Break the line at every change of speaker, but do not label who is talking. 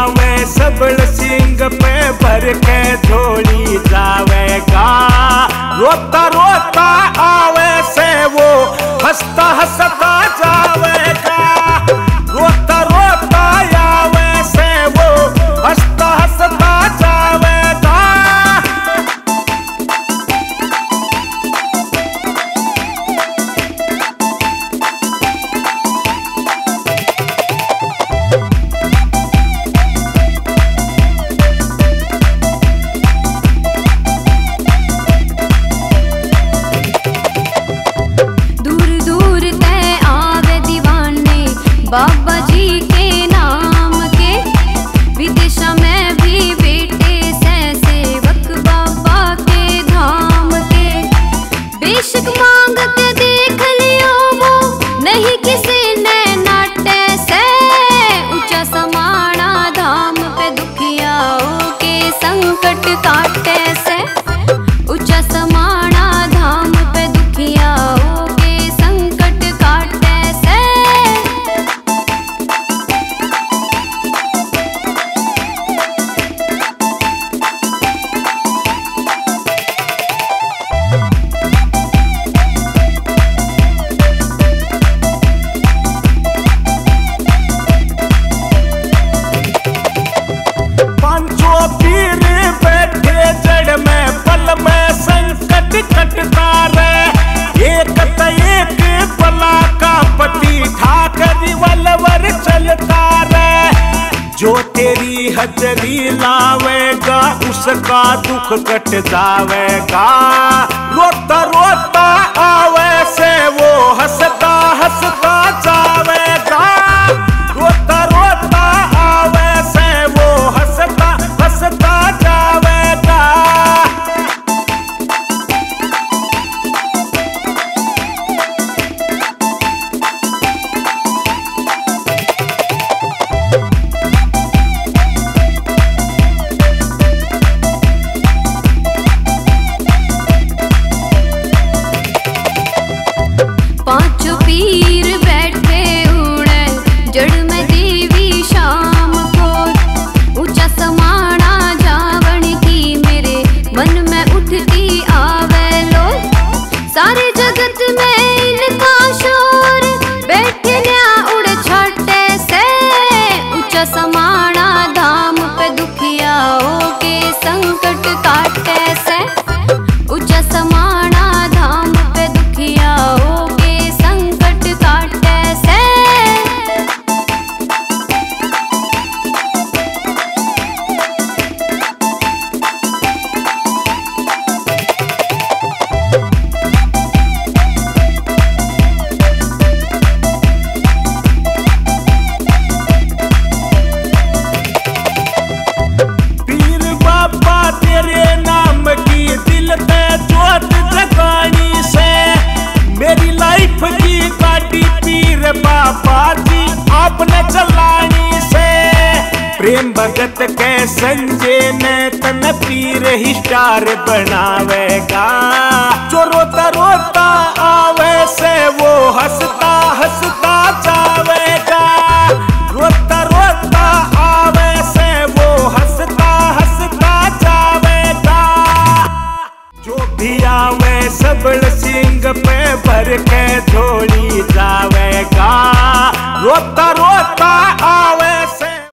आवे सबल सिंह पे भर के झोली जावेगा। रोता रोता आवे से वो हंसता हंसता जावेगा। रोता रोता आवे से वो हंसता हंसता जावेगा।
बाबा जी के नाम के विदेशा में भी बेटे से सेवक बाबा के धाम के। बेशक मांग के देख लियो वो नहीं किसी ने नाटे से। ऊंचा समाना धाम पे दुखियाओं के संकट काटे से। ऊंचा समाना धाम पे दुखियाओं के संकट काटे से। कटता रे एक बला का पति ठाकर वलवर चलता रे। जो तेरी हजरी लावेगा उसका दुख कट जावेगा। रोता रोता आवे से वो हंसता हंसता जावेगा। रोता रोता आवे से वो हंसता हंसता जावेगा। पांचों पीर बैठे उड़े जड़ में देवी शाम को। ऊंचा समाना जावण की मेरे मन में उठती आवे लो। सारे जगत में इनका शोर बैठे न्या उड़ छाटे से। ऊंचा समाना धाम पे दुखियाओं के संकट काटे से। ऊंचा समाना धाम पे दुखियाओं संकट काटे से। पीर बाबा तेरे नाम की दिल पे जोत जगानी से। मेरी लाइफ की गाड़ी पीर बाबा जी आपने चलानी से। प्रेम भगत के संजय ने तन पीर ही स्टार बनावेगा। जो रोता रोता आवे से वो हंसता हंसता जावेगा। रोता रोता आवे से वो हंसता हंसता जावेगा। जो भी आवे सबल सिंह पे भर के झोली जावेगा। रोता